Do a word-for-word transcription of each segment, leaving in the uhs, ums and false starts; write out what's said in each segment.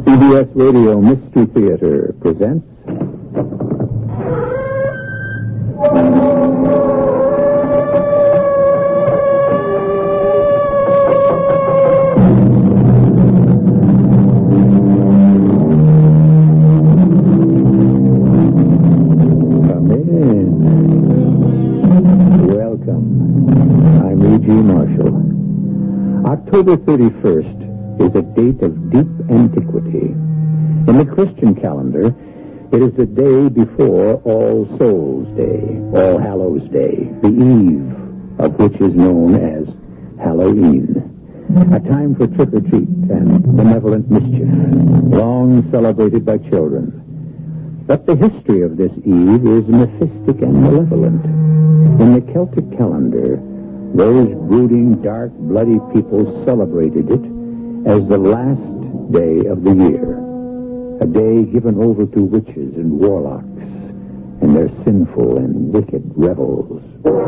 C B S Radio Mystery Theater presents... Come in. Welcome. I'm E G. Marshall. October thirty-first is a date of deep antiquity. In the Christian calendar, it is the day before All Souls Day, All Hallows Day, the eve of which is known as Halloween. A time for trick-or-treat and benevolent mischief, long celebrated by children. But the history of this eve is mephistic and malevolent. In the Celtic calendar, those brooding, dark, bloody people celebrated it as the last day of the year, a day given over to witches and warlocks and their sinful and wicked revels.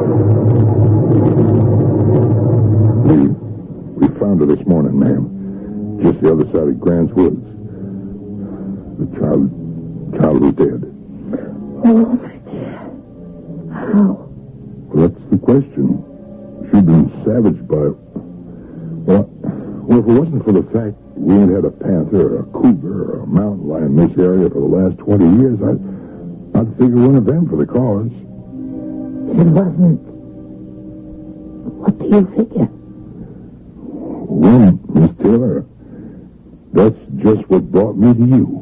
We, we found her this morning, ma'am, just the other side of Grant's Woods. The child, child was dead. Oh, my dear. How? Well, that's the question. She'd been savaged by... Well, well, if it wasn't for the fact we ain't had a panther, or a cougar, or a mountain lion in this area for the last twenty years, I'd, I'd figure one of them for the cause. It wasn't. What do you figure? Well, Miss Taylor, that's just what brought me to you.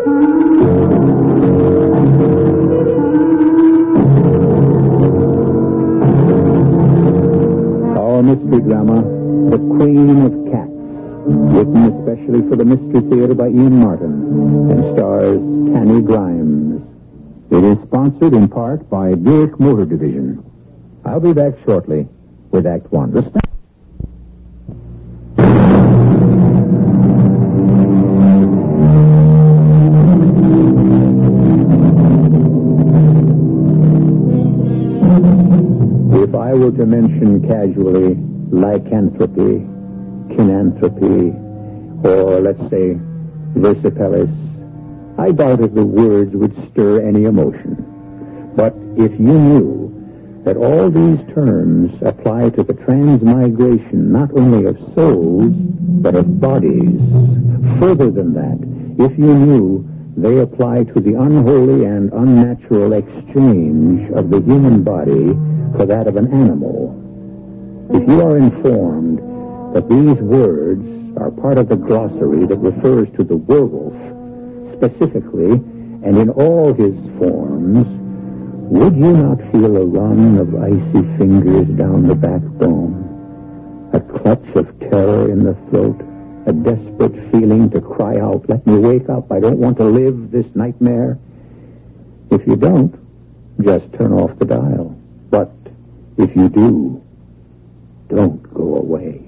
Our mystery drama, The Queen of Cats, written especially for the Mystery Theater by Ian Martin, and stars Tanny Grimes. It is sponsored in part by Buick Motor Division. I'll be back shortly with Act One. The st- If I were to mention casually lycanthropy, kinanthropy, or let's say versipellis, I doubt if the words would stir any emotion. But if you knew that all these terms apply to the transmigration not only of souls, but of bodies, further than that, if you knew they apply to the unholy and unnatural exchange of the human body for that of an animal, if you are informed that these words are part of the glossary that refers to the werewolf specifically and in all his forms, would you not feel a run of icy fingers down the backbone, a clutch of terror in the throat, a desperate feeling to cry out, "Let me wake up, I don't want to live this nightmare"? If you don't, just turn off the dial. But if you do, don't go away.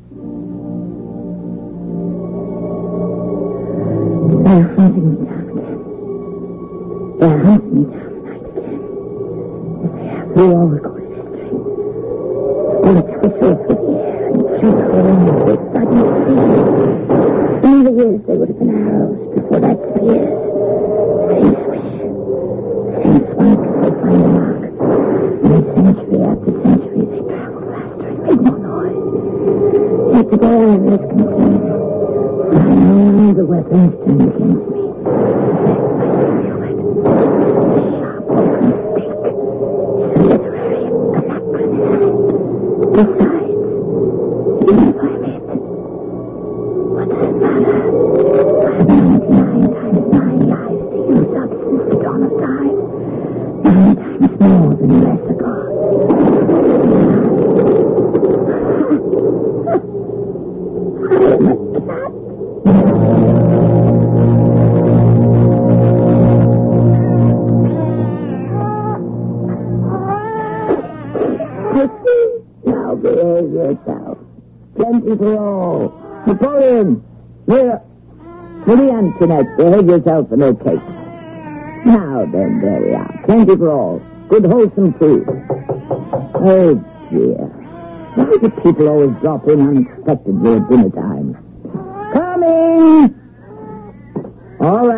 They're hunting me down again. They're hunting me down tonight again. As they have through all recorded history. Bullets whistle through the air and shoot holes with sudden speed. In the years, they would have been arrows before that spears. Same swish. Same spark as they find a mark. And century after century, they travel faster and make more noise. Yet today I am less concerned. I know the weapons turned against me. I feel it. The sharp open stick is literary anachronism. Besides, even if I'm hit, what does it matter? I have ninety-nine times nine lives to use up since the dawn of time. Nine times more than less ago. I am a cat. Now behave yourself. Plenty for all. Napoleon, here. Pretty Antoinette, behave yourself and no cake. Now then, there we are. Plenty for all. Good wholesome food. Oh, dear. Why do people always drop in unexpectedly at dinner time? Coming!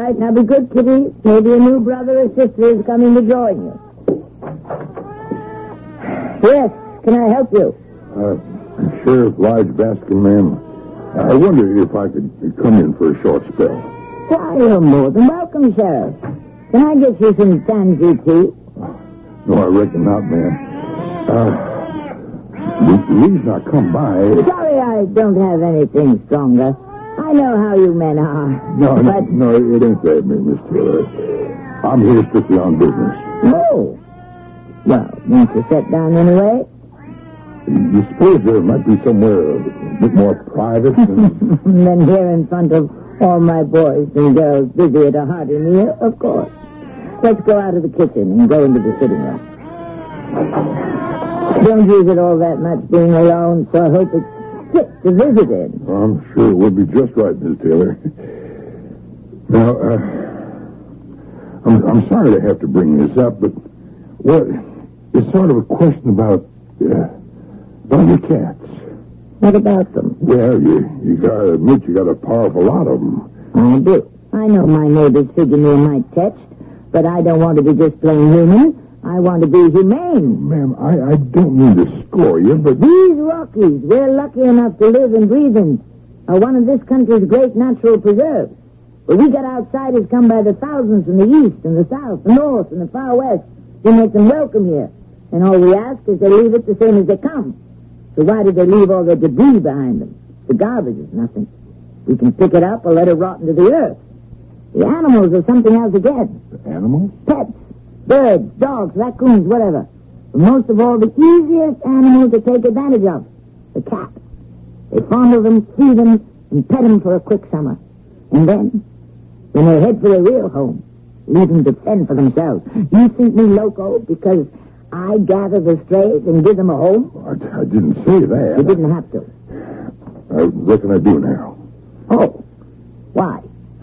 right. Now be good, Kitty. Maybe a new brother or sister is coming to join you. Yes, can I help you? Uh, Sheriff Lige Baskin, ma'am. I wonder if I could come in for a short spell. Why, you're more than welcome, Sheriff. Can I get you some tansy tea? No, I reckon not, ma'am. Uh, the reason I come by... Sorry I don't have anything stronger. I know how you men are. No, no, but... no, it ain't that, Miss Taylor. I'm here strictly on business. Oh. Well, won't you sit down anyway? You suppose there might be somewhere a bit more private than... than here in front of all my boys and girls busy at a hearty meal? Of course. Let's go out of the kitchen and go into the sitting room. Don't use it all that much being alone, so I hope it's fit to visit in. I'm sure it would be just right, Miss Taylor. Now, uh, I'm, I'm sorry to have to bring this up, but, well, it's sort of a question about, uh, about your cats. What about them? Well, you, you gotta admit you got a powerful lot of them. I do. I know my neighbors figure me in my text, but I don't want to be just plain human. I want to be humane. Ma'am, I, I don't mean to score you, but... These Rockies, we're lucky enough to live and breathe in, are one of this country's great natural preserves. But we got outsiders come by the thousands from the east and the south, the north and the far west. We make them welcome here. And all we ask is they leave it the same as they come. So why did they leave all their debris behind them? The garbage is nothing. We can pick it up or let it rot into the earth. The animals are something else again. The animals? Pets. Birds, dogs, raccoons, whatever. But most of all, the easiest animal to take advantage of. The cat. They fondle them, feed them, and pet them for a quick summer. And then, when they head for their real home, leave them to fend for themselves. You think me loco because I gather the strays and give them a home? I, I didn't say that. You didn't have to. I reckon I do now. Oh. Why?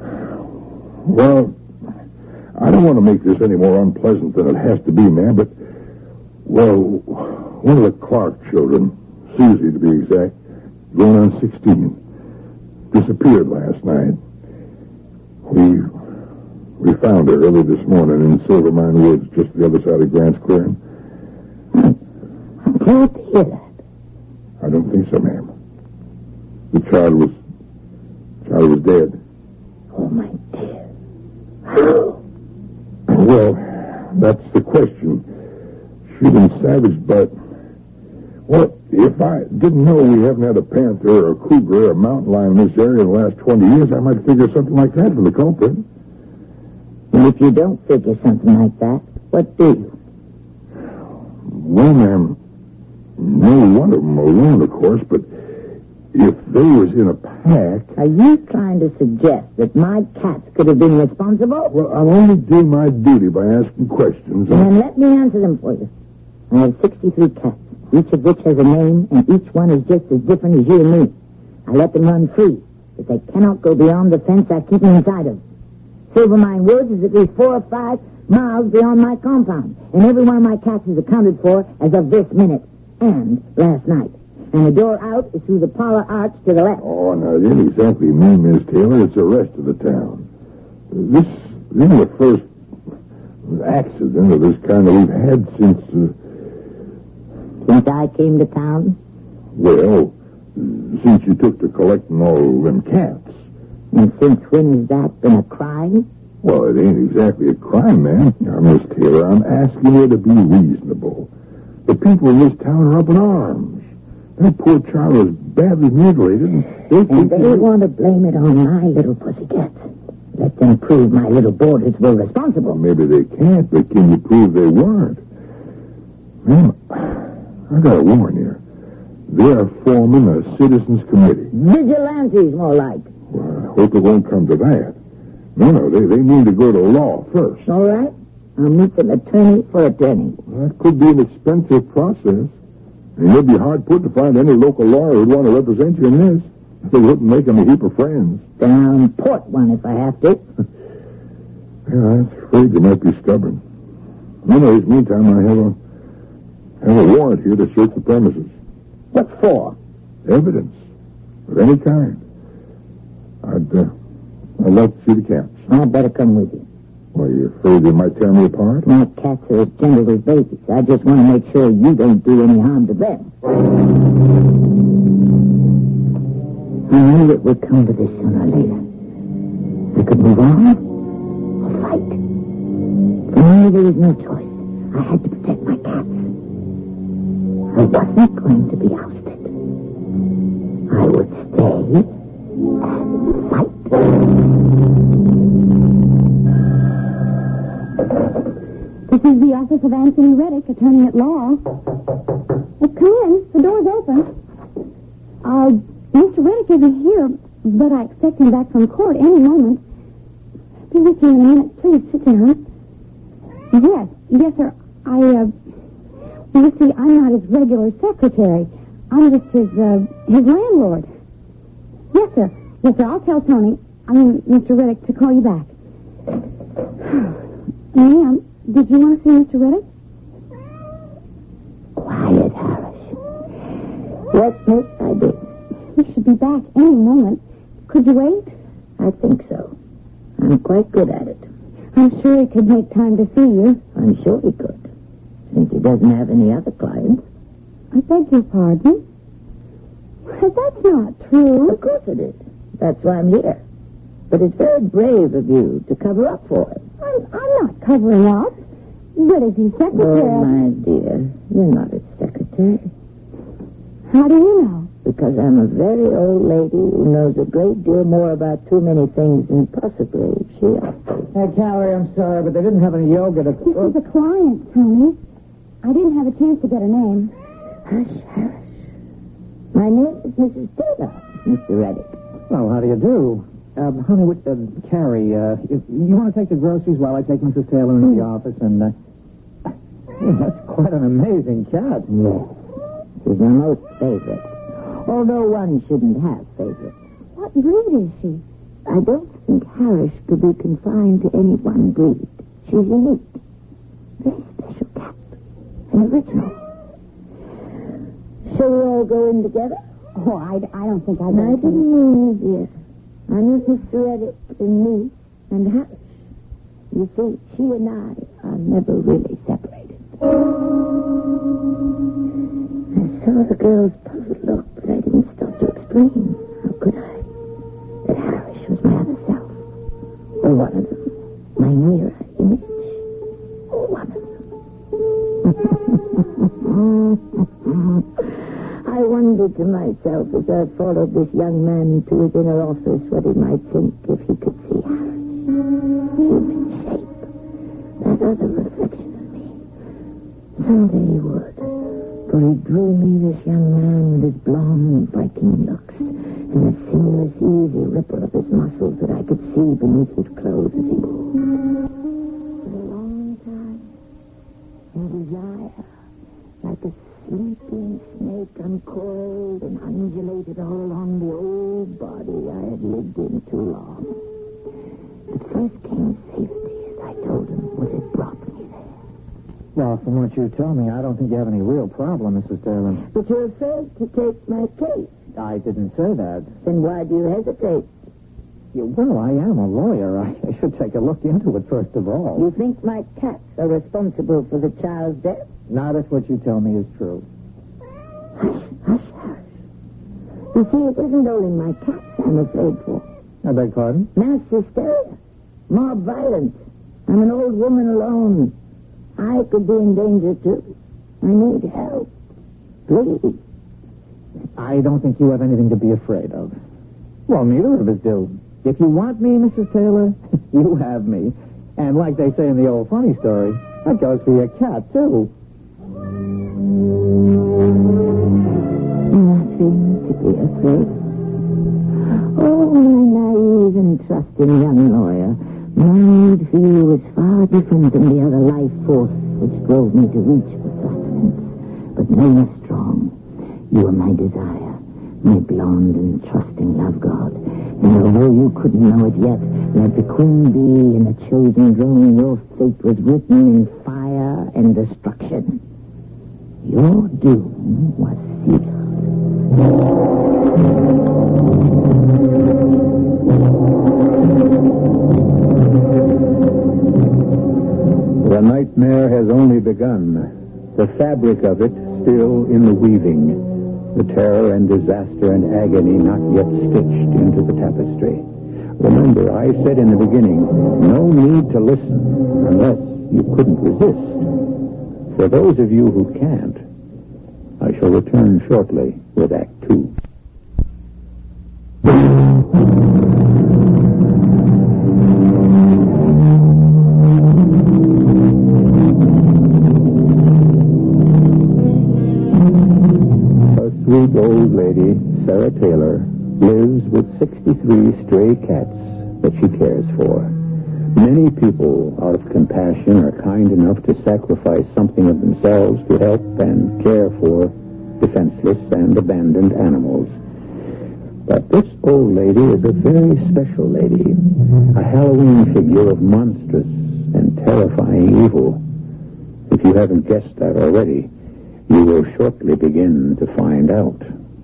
Well, I don't want to make this any more unpleasant than it has to be, ma'am, but, well, one of the Clark children, Susie to be exact, going on sixteen, disappeared last night. We we found her early this morning in Silver Mine Woods, just the other side of Grant's Clearing. I'm glad to hear that. I don't think so, ma'am. The child was, child was dead. Oh, my dear. How? Well, that's the question. She'd been savaged, but... Well, if I didn't know we haven't had a panther or a cougar or a mountain lion in this area in the last twenty years, I might figure something like that for the culprit. And if you don't figure something like that, what do you? Well, ma'am, no one of them alone, of course, but if they was in a pack... Are you trying to suggest that my cats could have been responsible? Well, I'm only doing my duty by asking questions. And then let me answer them for you. I have sixty-three cats, each of which has a name, and each one is just as different as you and me. I let them run free, but they cannot go beyond the fence I keep them inside of. Silver Mine Woods is at least four or five miles beyond my compound, and every one of my cats is accounted for as of this minute and last night. And the door out is through the parlor arch to the left. Oh, now, it ain't exactly me, Miss Taylor. It's the rest of the town. This, this is the first accident of this kind that we've had since... Uh, Since I came to town? Well, since you took to collecting all them cats. And since when has that been a crime? Well, it ain't exactly a crime, ma'am. Now, Miss Taylor, I'm asking you to be reasonable. The people in this town are up in arms. That poor child was badly mutilated. And they, and they want to blame it on my little pussycats. Let them prove my little boarders were responsible. Well, maybe they can't, but can you prove they weren't? Ma'am, I gotta warn you. They are forming a citizens committee. Vigilantes, more like. Well, I hope it won't come to that. No, no, they, they need to go to law first. All right. I'll meet them attorney for attorney. Well, that could be an expensive process. And you'd be hard put to find any local lawyer who'd want to represent you in this. They wouldn't make them a heap of friends. Then I'll import one if I have to. Yeah, I was afraid you might be stubborn. Anyways, meantime, I have a have a warrant here to search the premises. What for? Evidence of any kind. I'd uh, I'd love to see the cats. I'd better come with you. Why, are you afraid they might tear me apart? My cats are as gentle as babies. I just want to make sure you don't do any harm to them. I knew it would come to this sooner or later. I could move on or fight. For me, there was no choice. I had to protect my cats. I wasn't going to be ousted. I would stay and fight. This is the office of Anthony Reddick, attorney at law. Oh, come in. The door's open. Uh, Mister Reddick isn't here, but I expect him back from court any moment. Be with you in a minute. Please sit down. Yes, yes, sir. I, uh, well, you see, I'm not his regular secretary. I'm just his, uh, his landlord. Yes, sir. Yes, sir. I'll tell Tony, I mean, Mister Reddick, to call you back. Ma'am, did you want to see Mister Reddick? Quiet, Harris. Yes, miss, I did. He should be back any moment. Could you wait? I think so. I'm quite good at it. I'm sure he could make time to see you. I'm sure he could, since he doesn't have any other clients. I beg your pardon? But that's not true. Of course it is. That's why I'm here. But it's very brave of you to cover up for him. I'm, I'm not covering up. But as his secretary... Oh, my dear, you're not his secretary. How do you know? Because I'm a very old lady who knows a great deal more about too many things than possibly she ought to. Hey, Callie, I'm sorry, but they didn't have any yoga to... This is a client, Tony. I didn't have a chance to get her name. Hush, hush. My name is Missus Taylor, Mister Reddick. Well, how do you do? Uh, honey, what, uh, Carrie, uh, you, you want to take the groceries while I take Missus Taylor into the office and, uh... Hey, that's quite an amazing cat. Yes. She's my most favorite. Although one shouldn't have favorites. What breed is she? I don't think Harris could be confined to any one breed. She's unique. Very special cat. An original. Shall we all go in together? Oh, I, I don't think I'd... I didn't mean you, dear. I meant Mister Reddick and me and Harris. You see, she and I are never really separated. I saw the girl's puzzled look, but I didn't stop to explain. How could I? That Harris was my other self. Or one of them. My mirror image. Or one of them. I wondered to myself as I followed this young man to his inner office what he might think if he could see Harris. Human shape. That other reflection of me. Someday he would. For he drew me, this young man, with his blonde, Viking looks, and the seamless, easy ripple of his muscles that I could see beneath his clothes as he moved. For a long time, in desire, like a sleeping snake uncoiled and undulated all along the old body I had lived in too long. But first came safety, as I told him, what had brought me there. Well, from what you tell me, I don't think you have any real problem, Missus Taylor. But you're afraid to take my case. I didn't say that. Then why do you hesitate? Yeah, well, I am a lawyer. I should take a look into it first of all. You think my cats are responsible for the child's death? Not if what you tell me is true. Hush, hush, hush. You see, it isn't only my cats I'm afraid for. I beg pardon? Mass hysteria. Mob violence. I'm an old woman alone. I could be in danger, too. I need help. Please. I don't think you have anything to be afraid of. Well, neither of us do. If you want me, Missus Taylor, you have me. And like they say in the old funny story, that goes for your cat, too. Nothing to be afraid of. Oh, my naive and trusting young lawyer. My need for you was far different than the other life force which drove me to reach for sustenance. But more strong. You were my desire, my blonde and trusting love god. And although you couldn't know it yet, like the queen bee in the chosen drone, your fate was written in fire and destruction. Your doom was sealed. The nightmare has only begun. The fabric of it still in the weaving. The terror and disaster and agony not yet stitched into the tapestry. Remember, I said in the beginning, no need to listen unless you couldn't resist. For those of you who can't, I shall return shortly with Act Two. A sweet old lady, Sarah Taylor, lives with sixty-three stray cats that she cares for. Many people, out of compassion, are kind enough to sacrifice something of themselves to help and care for defenseless and abandoned animals. But this old lady is a very special lady, a Halloween figure of monstrous and terrifying evil. If you haven't guessed that already, you will shortly begin to find out.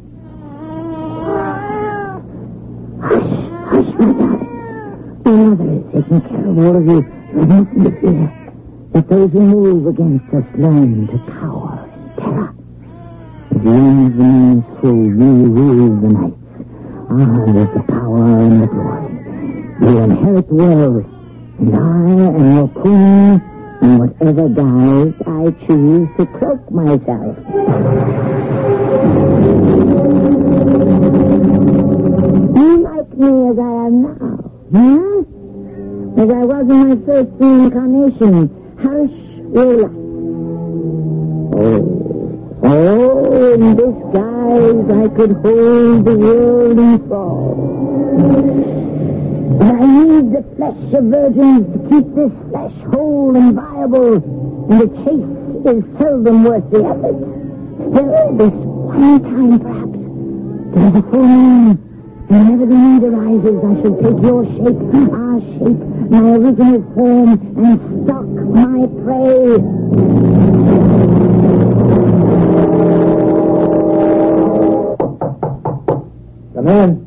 Hush, hush, my darling. My mother is taking care of all of you. There's nothing to fear. Let those who move against us learn to cower in terror. If you ends the moon's full, you rule the night. Ah, there's the power and the glory. You inherit the world, and I am your queen in whatever guise I choose to cloak myself. You like me as I am now, huh? As I was in my first reincarnation, Harshwala. Oh, oh, in this guise I could hold the world in thrall. But I need the flesh of virgins to keep this flesh whole and viable, and the chase is seldom worth the effort. Still, this one time perhaps, there's a full moon. Whenever the need arises, I shall take your shape, our shape, my original form, and stalk my prey. Come in.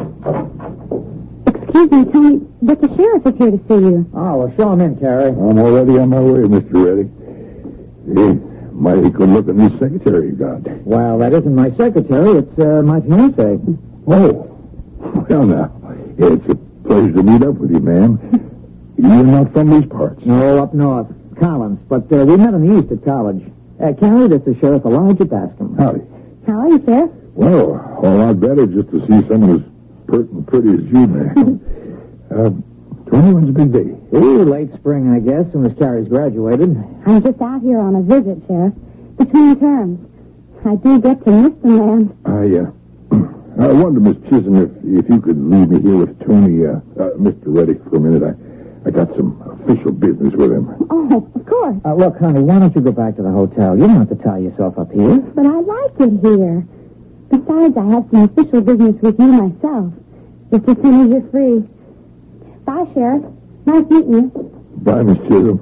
Excuse me, Tony, but the sheriff is here to see you. Oh, well, show him in, Carrie. I'm already on my way, Mister Reddy. Hey, mighty good-looking new secretary you got. Well, that isn't my secretary. It's uh, my fiancée. Oh. Well, now, it's a pleasure to meet up with you, ma'am. You're not from these parts. No, up north. Collins. But uh, we met in the east at college. Uh, Carrie, this is Sheriff Elijah Bascom. Howdy. How are you, Sheriff? Well, a lot better just to see someone as pert and pretty as you, ma'am. uh, twenty-one's a big day. Ooh, late spring, I guess, soon as Carrie's graduated. I'm just out here on a visit, Sheriff. Between terms. I do get to miss the man. I, uh... I wonder, Miss Chisholm, if if you could leave me here with Tony, uh, uh, Mister Reddick for a minute. I, I got some official business with him. Oh, of course. Uh, look, honey, why don't you go back to the hotel? You don't have to tie yourself up here. But I like it here. Besides, I have some official business with you myself. Just as soon as you're free. Bye, Sheriff. Nice meeting you. Bye, Miss Chisholm.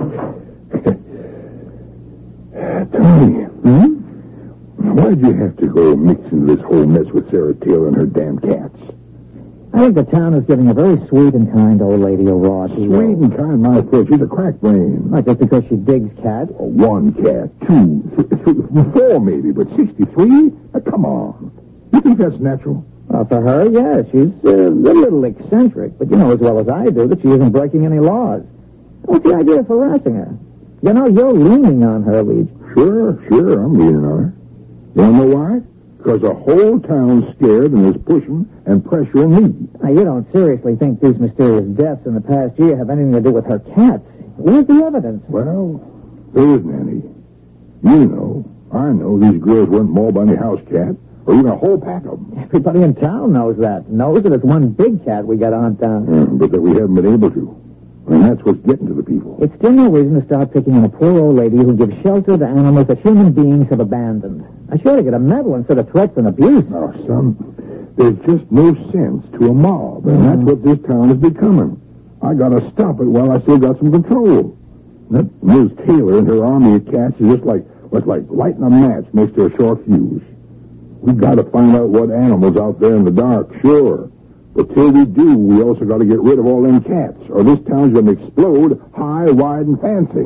Tony, Hmm? why'd you have to go mix into this whole mess with Sarah Taylor and her damn cats? I think the town is giving a very sweet and kind old lady a raw deal. Sweet and kind, my foot. She's a crack brain. Not just because she digs cats. Oh, one cat, two, th- th- four maybe, but sixty-three? Uh, come on. You think that's natural? Well, for her, yes. She's uh, a little eccentric, but you know as well as I do that she isn't breaking any laws. What's the idea of harassing her? You know, you're leaning on her, Leach. Sure, sure, I'm leaning on her. You want to know why? Because the whole town's scared and is pushing and pressuring me. Now, you don't seriously think these mysterious deaths in the past year have anything to do with her cats? Where's the evidence? Well, there isn't any. You know, I know these girls weren't mauled by any house cat, or even a whole pack of them. Everybody in town knows that. Knows that it's one big cat we got on town. Yeah, but that we haven't been able to. And that's what's getting to the people. It's still no reason to start picking on a poor old lady who gives shelter to animals that human beings have abandoned. I sure to get a medal instead of threats and abuse. Now, son, there's just no sense to a mob, and that's what this town is becoming. I gotta stop it while I still got some control. That Miz Taylor and her army of cats is just like, what's like lighting a match next to a short fuse. We gotta find out what animals out there in the dark, sure. But till we do, we also got to get rid of all them cats, or this town's going to explode high, wide, and fancy.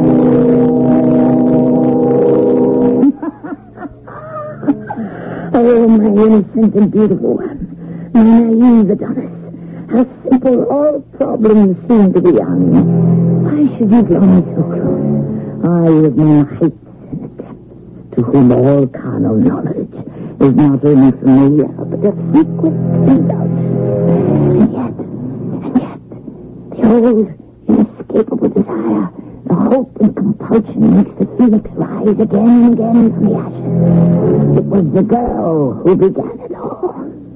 Oh, my innocent and beautiful one. My naive Adonis. How simple all problems seem to be on. Why should you draw me so close? I have known heights and depths, to whom all carnal knowledge is not only familiar, but a frequent indulgence. And yet, and yet, the old, inescapable desire, the hope and compulsion makes the phoenix rise again and again from the ashes. It was the girl who began it all.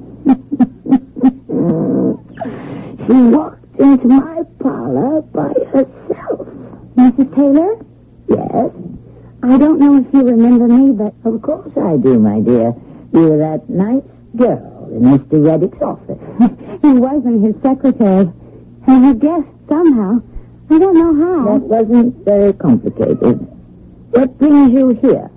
She walked into my parlor by herself. Missus Taylor? Yes? I don't know if you remember me, but... Of course I do, my dear. You were that nice girl in Mister Reddick's office. he wasn't his secretary. And his guest, somehow. I don't know how. That wasn't very complicated. What brings you here?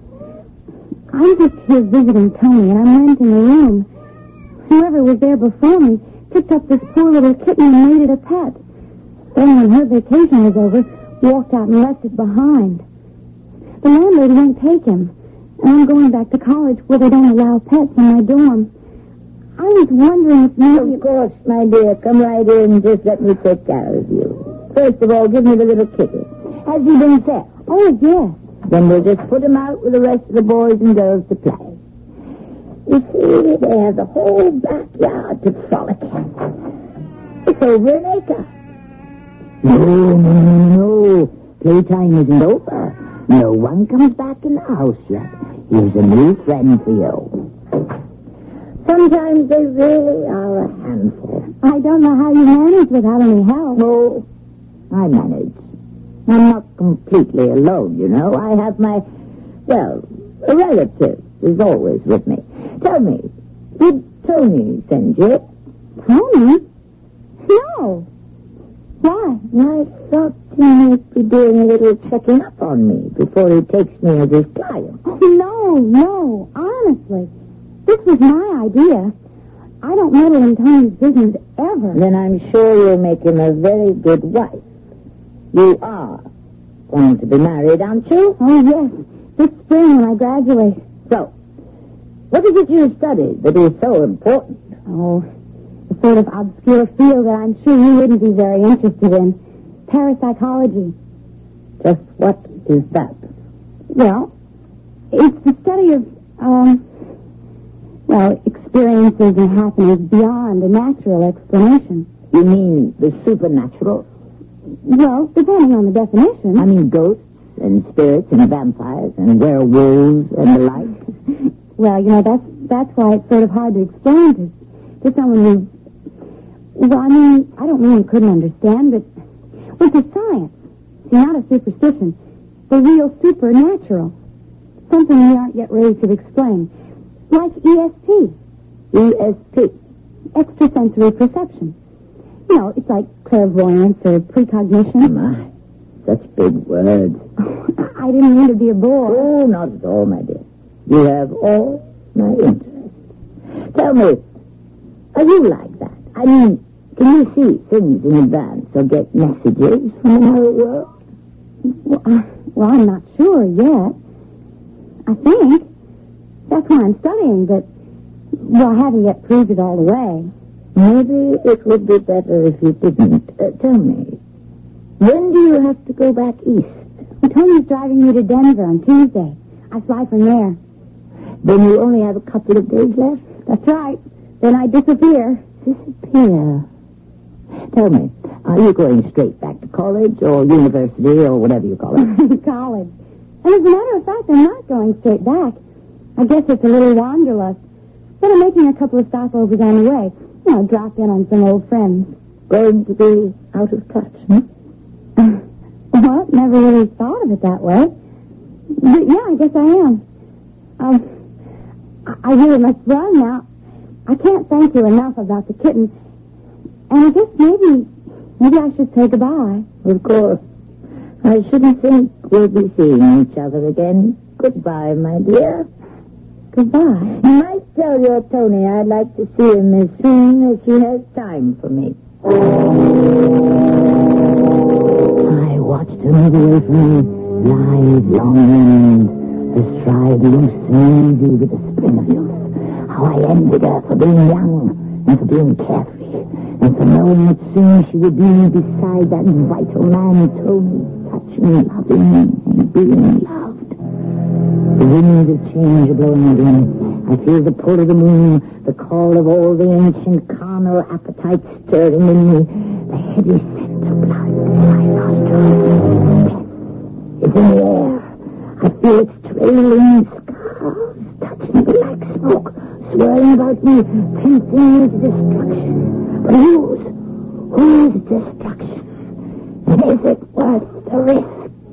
I'm just here visiting Tony, and I'm renting a room. Whoever was there before me picked up this poor little kitten and made it a pet. Then when her vacation was over, walked out and left it behind. The landlady won't take him, and I'm going back to college where they don't allow pets in my dorm. I was wondering if maybe... Of course, my dear. Come right in. Just let me take care of you. First of all, give me the little kitty. Has he been fed? Oh, yes. Then we'll just put him out with the rest of the boys and girls to play. You see, they have the whole backyard to frolic in. It's over an acre. No, no, no, no. Playtime isn't over. No one comes back in the house yet. Here's a new friend for you. Sometimes they really are a handful. I don't know how you manage without any help. Oh, I manage. I'm not completely alone, you know. I have my, well, a relative is always with me. Tell me, did Tony send you? Tony? No. Why? I thought he might be doing a little checking up on me before he takes me as his client. Oh, no, no. Honestly. This was my idea. I don't meddle in Tony's business ever. Then I'm sure you'll make him a very good wife. You are going to be married, aren't you? Oh, yes. This spring when I graduate. So, what is it you study that is so important? Oh, a sort of obscure field that I'm sure you wouldn't be very interested in. Parapsychology. Just what is that? Well, it's the study of, um, well, experiences and happenings beyond a natural explanation. You mean the supernatural? Well, depending on the definition. I mean ghosts and spirits and vampires and werewolves and the like. Well, you know, that's that's why it's sort of hard to explain to, to someone who... Well, I mean, I don't mean you couldn't understand, but it's a science. See, not a superstition. The real supernatural. Something we aren't yet ready to explain. Like E S P. E S P? Extrasensory perception. You know, it's like clairvoyance or precognition. My, such big words. I didn't mean to be a bore. Oh, not at all, my dear. You have all my interest. Tell me, are you like that? I mean, can you see things in advance or get messages from another world? Well, uh, well, I'm not sure yet. I think. That's why I'm studying, but, well, I haven't yet proved it all the way. Maybe it would be better if you didn't. Uh, tell me, when do you have to go back east? Well, Tony's driving me to Denver on Tuesday. I fly from there. Then you only have a couple of days left? That's right. Then I disappear. Disappear? Tell me, are you going straight back to college or university or whatever you call it? College. And as a matter of fact, I'm not going straight back. I guess it's a little wanderlust. But I'm making a couple of stopovers on the way. You know, drop in on some old friends. Going to be out of touch, hmm? Well, never really thought of it that way. But yeah, I guess I am. Um, I, I really must run now. I can't thank you enough about the kitten. And I guess maybe, maybe I should say goodbye. Of course. I shouldn't think we'll be seeing each other again. Goodbye, my dear. Goodbye. You might tell your Tony I'd like to see him as soon as he has time for me. I watched her move away from me, lithe, long limbed, her stride loose and easy with the spring of youth. How I envied her for being young and for being carefree, and for knowing that soon she would be beside that vital man, Tony, touching, loving, and being loved. The winds of change are blowing again. I feel the pull of the moon, the call of all the ancient carnal appetites stirring in me, the heavy scent of blood in my nostrils. Death is in the air. I feel its trailing scars touching me like smoke, swirling about me, tempting me to destruction. But whose? Whose destruction? And is it worth the risk?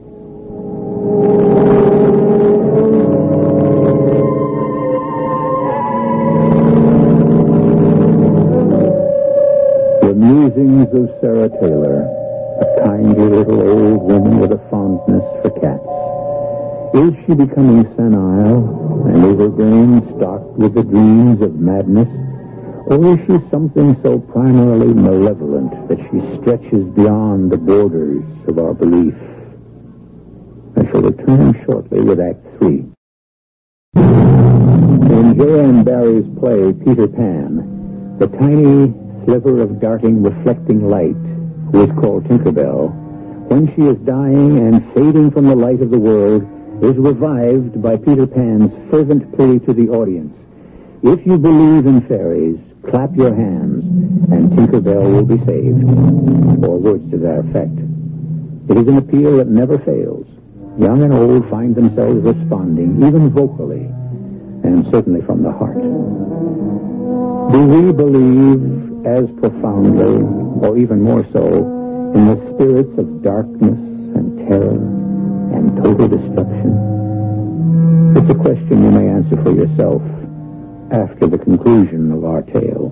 The musings of Sarah Taylor, a kindly little old woman with a fondness for cats. Is she becoming senile and overgrown, stocked with the dreams of madness? Or is she something so primarily malevolent that she stretches beyond the borders of our belief? I shall return shortly with Act Three. In J M Barrie's play, Peter Pan, the tiny sliver of darting, reflecting light, who is called Tinkerbell, when she is dying and fading from the light of the world, is revived by Peter Pan's fervent plea to the audience. If you believe in fairies, clap your hands, and Tinkerbell will be saved. Or words to that effect. It is an appeal that never fails. Young and old find themselves responding, even vocally, and certainly from the heart. Do we believe as profoundly, or even more so, in the spirits of darkness and terror and total destruction? It's a question you may answer for yourself after the conclusion of our tale.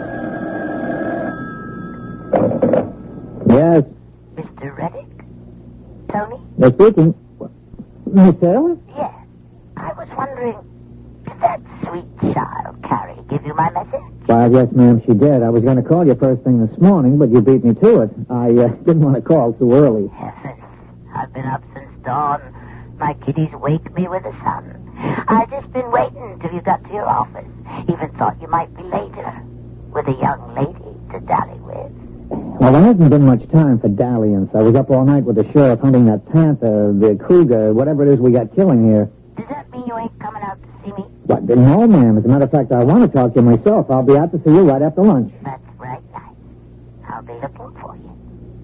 Yes. Mister Reddick? Tony? Yes, speaking. Miss Taylor? Yes. I was wondering, did that sweet child, Carrie, give you my message? Why, yes, ma'am, she did. I was going to call you first thing this morning, but you beat me to it. I uh, didn't want to call too early. Heavens, I've been up since dawn. My kiddies wake me with the sun. I've just been waiting till you got to your office. Even thought you might be later, with a young lady to dally with. Well, there hasn't been much time for dalliance. I was up all night with the sheriff hunting that panther, the cougar, whatever it is we got killing here. Does that mean you ain't coming out to see me? What? No, ma'am. As a matter of fact, I want to talk to you myself. I'll be out to see you right after lunch. That's right, nice. I'll be looking for you.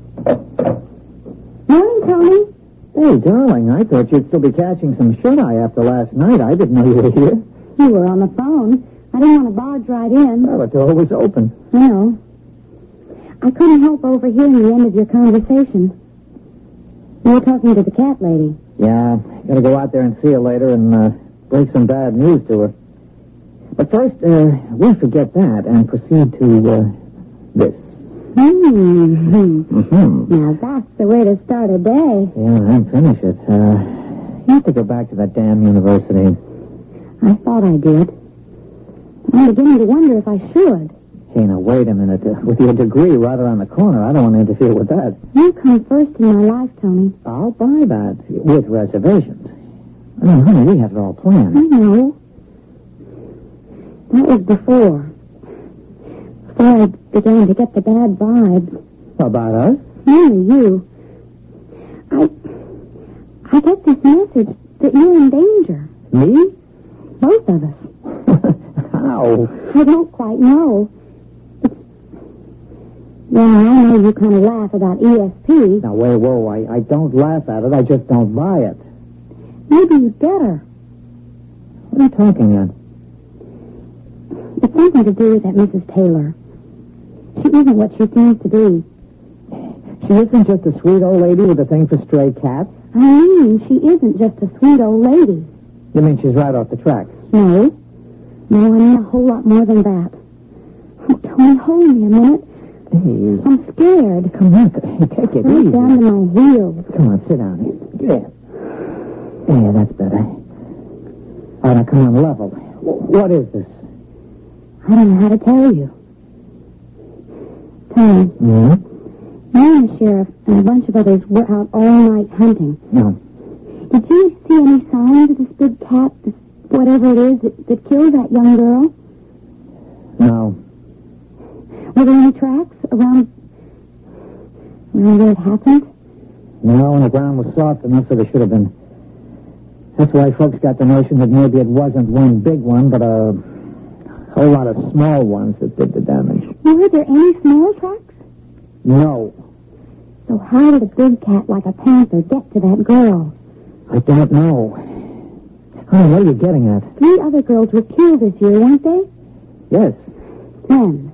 Morning, Tony. Hey, darling, I thought you'd still be catching some shut-eye after last night. I didn't know you were here. You were on the phone. I didn't want to barge right in. Well, the door was open. I know. I couldn't help overhearing the end of your conversation. You were talking to the cat lady. Yeah, gotta go out there and see her later and uh, break some bad news to her. But first, uh, we'll forget that and proceed to uh, this. Mm-hmm. Mm-hmm. Now, that's the way to start a day. Yeah, and finish it. Uh, you have to go back to that damn university. I thought I did. I'm beginning to wonder if I should. Hey, now, wait a minute. Uh, with your degree right around the corner, I don't want to interfere with that. You come first in my life, Tony. I'll buy that, with reservations. I mean, honey, we have it all I planned. know. That was before. Before I began to get the bad vibe. About us? Mainly you. I... I get this message that you're in danger. Me? Both of us. How? I don't quite know. It's... Yeah, I know you kind of laugh about E S P. Now, wait, whoa, I, I don't laugh at it. I just don't buy it. Maybe you'd better. What are you talking at? It's something to do with that Missus Taylor. She isn't what she seems to be. She isn't just a sweet old lady with a thing for stray cats? I mean, she isn't just a sweet old lady. You mean she's right off the tracks? No. No, I mean a whole lot more than that. Oh, Tony, hold me a minute. Hey, I'm scared. come on. Hey, take it Right easy. down to my heels. Come on, sit down. Here. Yeah, that's better. All right, now come on, level. What is this? I don't know how to tell you. Tony, Mm-hmm. me and the sheriff and a bunch of others were out all night hunting. No. Did you see any signs of this big cat, this whatever it is, that, that killed that young girl? No. Were there any tracks around, around where it happened? No, and the ground was soft enough so there should have been. That's why folks got the notion that maybe it wasn't one big one, but a whole lot of small ones that did the damage. Were there any small tracks? No. So how did a big cat like a panther get to that girl? I don't know. Honey, what are you getting at? Three other girls were killed this year, weren't they? Yes. When?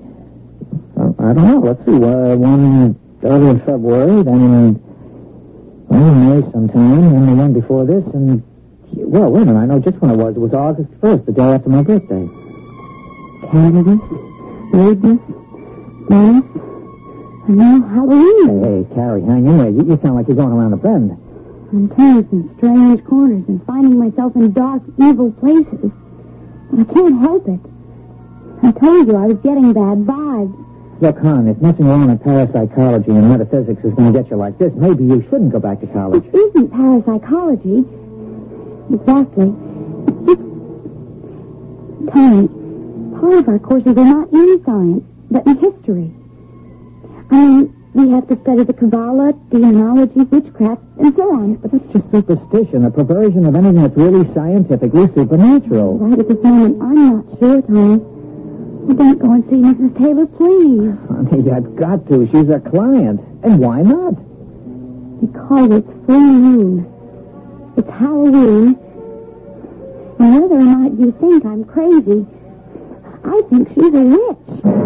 Uh, I don't know. Let's see. Uh, one early in February, then in well, May sometime, and the one before this, and... Well, wait a minute. I know just when it was. It was August first, the day after my birthday. Cannabis, rudeness, menace, and now Halloween. Hey, hey, Carrie, hang in there. You, you sound like you're going around a bend. I'm turning some strange corners and finding myself in dark, evil places. I can't help it. I told you I was getting bad vibes. Look, hon, if messing around in parapsychology and metaphysics is going to get you like this, maybe you shouldn't go back to college. It isn't parapsychology. Exactly. It's just... Tony, part of our courses are not in science, but in history. I mean, we have to study the Kabbalah, demonology, witchcraft, and so on. But that's just superstition, a perversion of anything that's really scientifically supernatural. Right at this moment, I'm not sure, Tony. Well, don't go and see Missus Taylor, please. Honey, you've got to. She's a client. And why not? Because it's full moon. It's Halloween. And whether or not you think I'm crazy, I think she's a witch.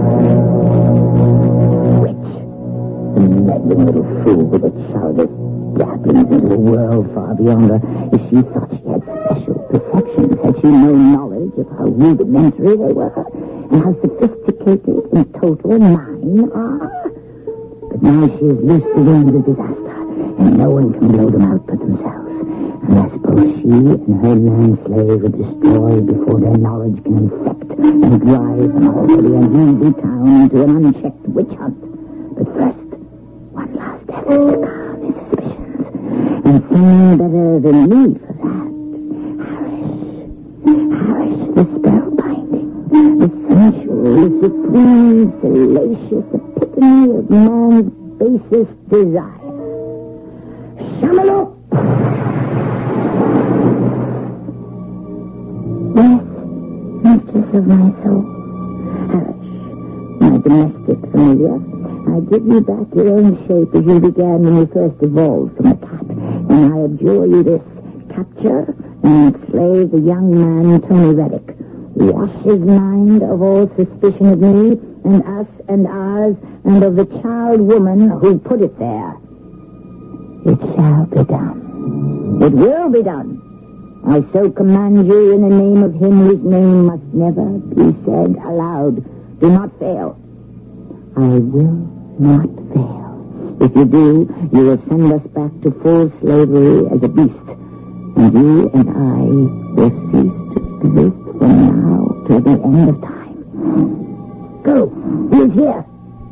Witch. The meddling little fool with its childish dabblings into a world far beyond her. If she thought she had special perceptions, had she no knowledge of how rudimentary they were, and how sophisticated and total mine are? But now she is loose the wings of disaster, and no one can blow them out but themselves. Unless both she and her man-slave are destroyed before their knowledge can infect and drive an already uneasy town into an unchecked witch hunt. But first, one last effort to calm his suspicions. And someone better than me for that. Harish. Harish, the spellbinding, the sensual, the supreme, salacious epitome of man's basest desire. Shamalop! Yes, mistress of my soul. Harish, my domestic familiar, I give you back your own shape as you began when you first evolved from a cat, and I adjure you this: capture and enslave the young man Tony Reddick. Wash his mind of all suspicion of me and us and ours and of the child woman who put it there. It shall be done. It will be done. I so command you in the name of him whose name must never be said aloud. Do not fail. I will not fail. If you do, you will send us back to full slavery as a beast. And you and I will cease to exist from now till the end of time. Go. He is here.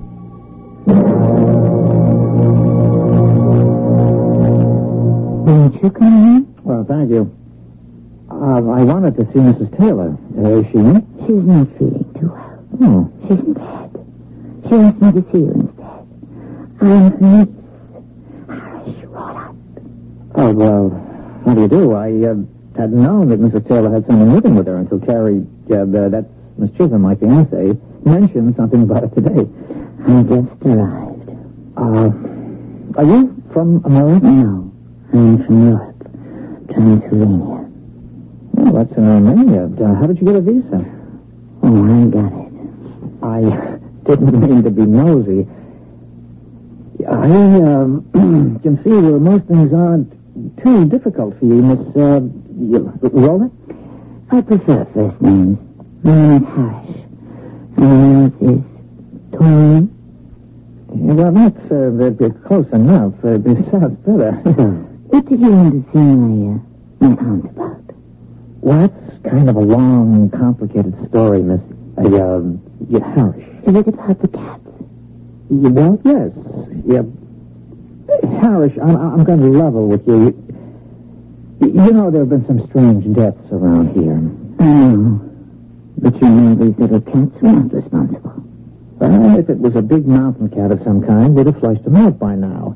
Won't you come in? Well, thank you. Uh, I wanted to see Missus Taylor. Uh, is she in? She's not feeling too well. Oh. She's in bed. She wants me to see you instead. I'm Miss Harish Rollup. Oh, well, how do you do? I uh, hadn't known that Missus Taylor had someone living with her until Carrie, uh, uh, that's Miss Chisholm, my fiancée, mentioned something about it today. I just arrived. Uh, are you from America? No, I'm from Europe, Transylvania. Well, that's in Romania. Uh, how did you get a visa? Oh, I got it. I didn't mean to be nosy. I um, can see where most things aren't too difficult for you, Miss uh, Roller. I prefer first names. My name is Harish. And yours is Tony. Yeah, well, that's uh, bit close enough. Uh, it sounds better. What did you want to see my, uh, my aunt about? What's kind of a long, complicated story, Miss... Uh, um, yeah, Harris. Is it about the cats? Yeah, well, yes. Yeah. Harris, I'm, I'm going to level with you. you. You know there have been some strange deaths around here. I know. But you know these little cats were not responsible. Well, if it was a big mountain cat of some kind, we'd have flushed them out by now.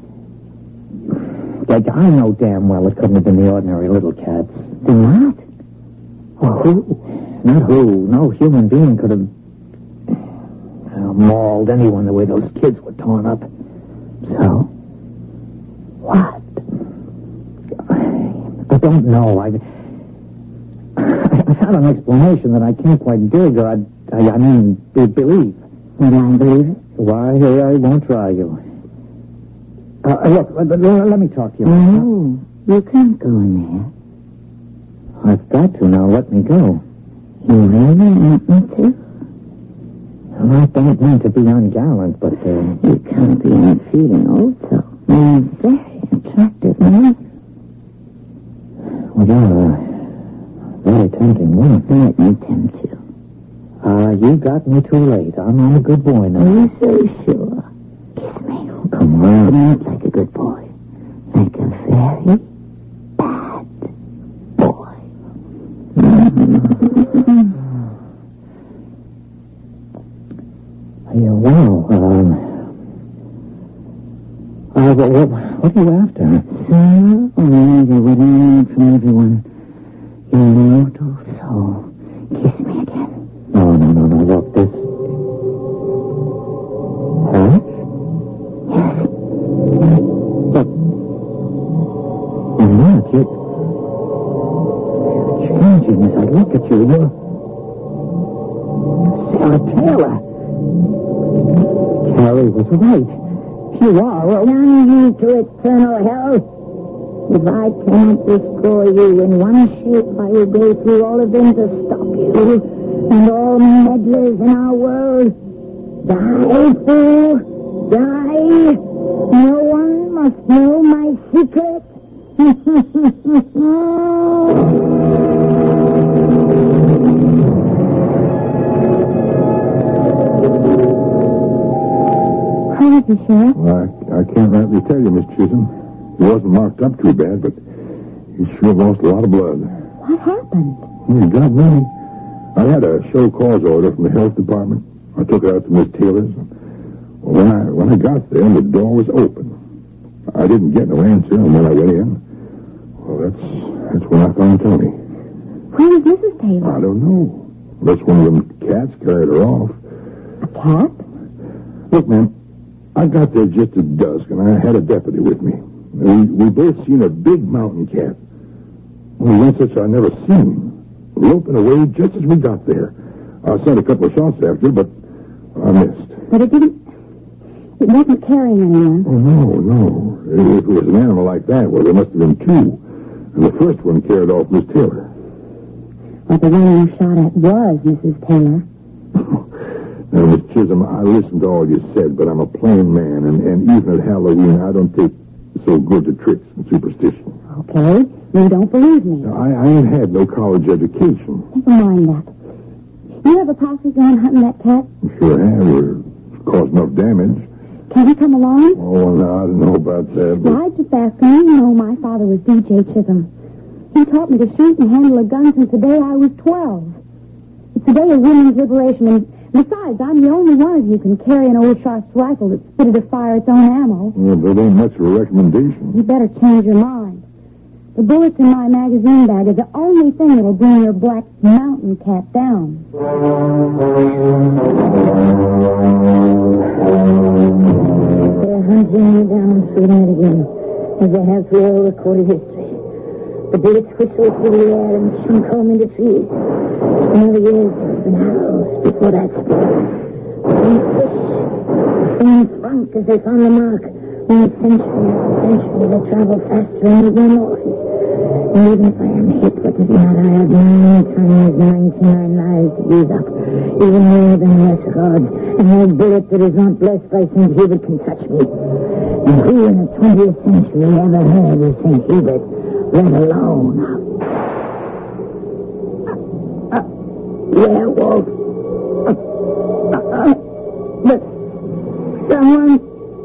Like, I know damn well it couldn't have been the ordinary little cats. Then what? Well, who? Not who. No human being could have uh, mauled anyone the way those kids were torn up. So? What? I don't know. I, I've had an explanation that I can't quite dig, or I, I, I mean, be, believe. Will I believe it? Why, I won't try you. Uh, look, let, let, let me talk to you. No, you can't go in there. I've got to now. Let me go. You really want me to? Well, I don't mean to be ungallant, but... Uh, you can't be unfeeling also. You're a very attractive man. Well, you're a very tempting woman. Let me tempt you. Ah, uh, you got me too late. I'm, I'm a good boy now. Are you so sure? Kiss me. Oh, come on. Not like a good boy. Like a very bad boy. Yeah, well, um... Uh, what, what, what are you after? Sir, only what I need from everyone. Your mortal soul. Kiss me again. No, no, no, no. Look, this... Huh? Yes. Look. You're not. You're... You're changing as I look at you. You're... Sarah Taylor. Carrie was right. You are. Well, damn you to eternal hell. If I cannot destroy you in one shape, I will go through all of them to stop you. And all meddlers in our world. Die, fool. Die. No one must know my secret. How is he, Sheriff? Well, I, I can't rightly tell you, Miss Chisholm. He wasn't marked up too bad, but he sure lost a lot of blood. What happened? Oh, God knows. I had a show cause order from the health department. I took it out to Miss Taylor's. Well, when I when I got there, the door was open. I didn't get no answer, and when I went in, well, that's that's when I found Tony. Where is Missus Taylor? I don't know. Unless one of them cats carried her off. A cat? Look, ma'am, I got there just at dusk, and I had a deputy with me. We we both seen a big mountain cat. Well, one such I never seen. Loping away just as we got there. I sent a couple of shots after it, but I missed. But it didn't... It wasn't carrying anyone. Oh, no, no. If it was an animal like that, well, there must have been two. And the first one carried off Miss Taylor. But the one you shot at was Missus Taylor. Now, Miss Chisholm, I listened to all you said, but I'm a plain man, and, and even at Halloween, I don't take so good to tricks and superstition. Okay, you don't believe me. Now, I, I ain't had no college education. Never mind that. You have a posse gone hunting that cat? Sure have. It's caused enough damage. Can he come along? Oh, no, I don't know about that. But... Well, I just asked him. You know, my father was D J Chisholm. He taught me to shoot and handle a gun since the day I was twelve. It's the day of women's liberation, and besides, I'm the only one of you who can carry an old Sharps rifle that's fitted to fire its own ammo. Well, that ain't much of a recommendation. You better change your mind. The bullets in my magazine bag are the only thing that'll bring your black mountain cat down. They're hunting me down through the night again, as they have through all recorded history. The bullets whistle through the air and chunk home into trees. In other years, and arrows before that. They fish, things frunk as they found the mark. When century after century, they travel faster and with no noise. And even if I am hit, what does it matter? I have nine times ninety-nine lives to use up. Even more than lesser gods. And no bullet that is not blessed by Saint Hubert can touch me. And who in the twentieth century ever heard of Saint Hubert, let alone... werewolf. Uh, uh, but someone...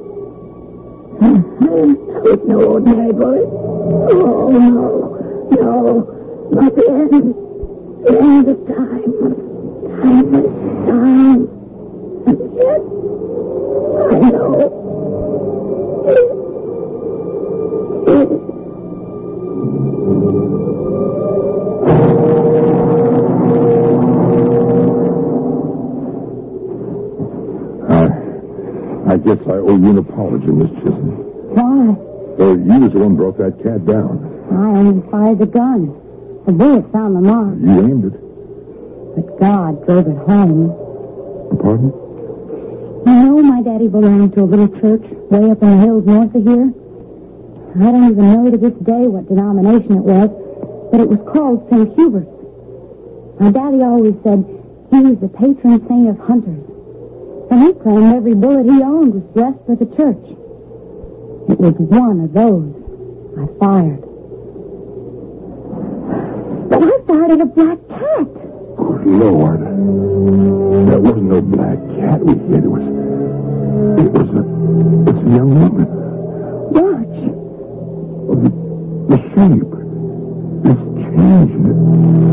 That was no ordinary bullet. Oh, no. No. Not the end. The end of time. Timeless time. And yet, I know. It... it... I guess I owe you an apology, Miss Chisholm. Why? Oh, you was the one who brought that cat down. I only fired the gun. The bullet found the mark. You aimed it. But God drove it home. Pardon? You know my daddy belonged to a little church way up in the hills north of here. I don't even know to this day what denomination it was, but it was called Saint Hubert's. My daddy always said he was the patron saint of hunters. And he claimed every bullet he owned was blessed for the church. It was one of those I fired. But I fired at a black cat. Good Lord. That wasn't no black cat we hit. It was... It was a... It's a young woman. Watch. Oh, the, the shape. It's changing it.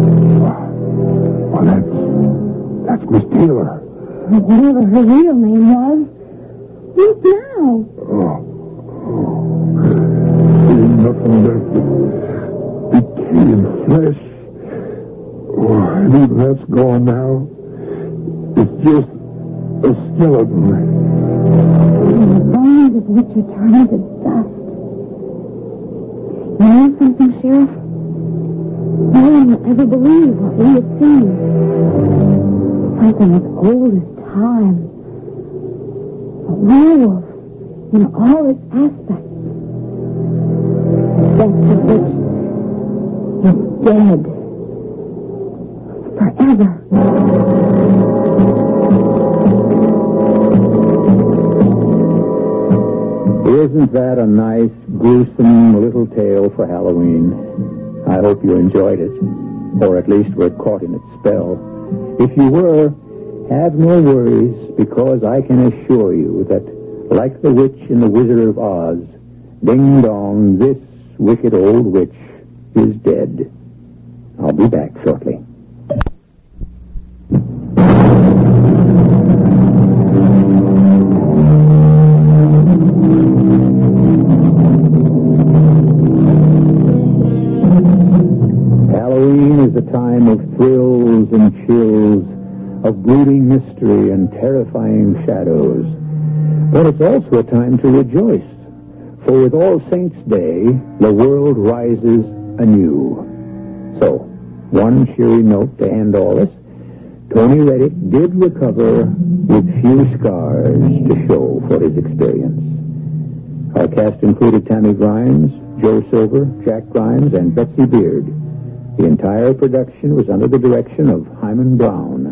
Oh, that's... That's Miss Taylor. Whatever her real name was. Look now. Oh. Oh. There's nothing left but decaying flesh. Oh, and even that's gone now. It's just a skeleton. And the bones of which are turning to dust. You know something, Sheriff? No one will ever believe what we have seen. Something as old as time. A werewolf in all its aspects. Death of which is dead. Forever. Isn't that a nice, gruesome little tale for Halloween? I hope you enjoyed it, or at least were caught in its spell. If you were, have no worries, because I can assure you that, like the witch in The Wizard of Oz, ding dong, this wicked old witch is dead. I'll be back shortly. Halloween is a time of thrills and chills, of brooding mystery and terrifying shadows. But it's also a time to rejoice, for with All Saints' Day, the world rises anew. So, one cheery note to end all this. Tony Reddick did recover with few scars to show for his experience. Our cast included Tammy Grimes, Joe Silver, Jack Grimes, and Betsy Beard. The entire production was under the direction of Hyman Brown.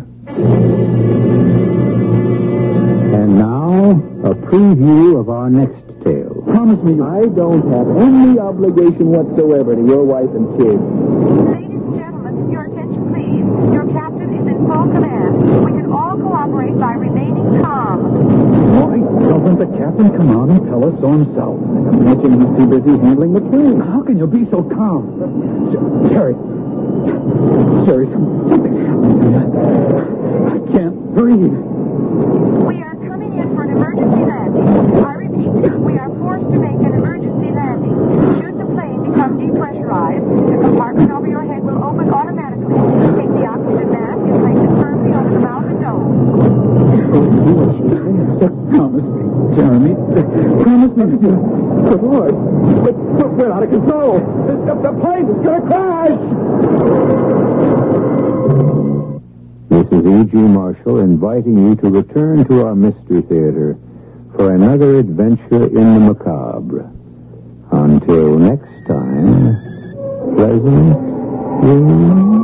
And now, a preview of our next tale. Promise me. I don't have any obligation whatsoever to your wife and kids. Ladies and gentlemen, your attention please. Your captain is in full command. We can all cooperate by remaining calm. Why doesn't the captain come out and tell us so himself? I imagine he's too busy handling the plane. How can you be so calm? Jerry. Jerry, something's happening to me. I can't breathe. We are coming in for an emergency landing. I repeat, we are forced to make an emergency landing. Should the plane become depressurized, the compartment over your head will open automatically. Take the oxygen mask and place it firmly over the mouth and nose. So promise me, Jeremy. Promise me. Good Lord. We're, we're out of control. The, the plane is going to crash. This is E G. Marshall inviting you to return to our Mystery Theater for another adventure in the macabre. Until next time, pleasant dreams.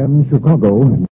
M, Chicago.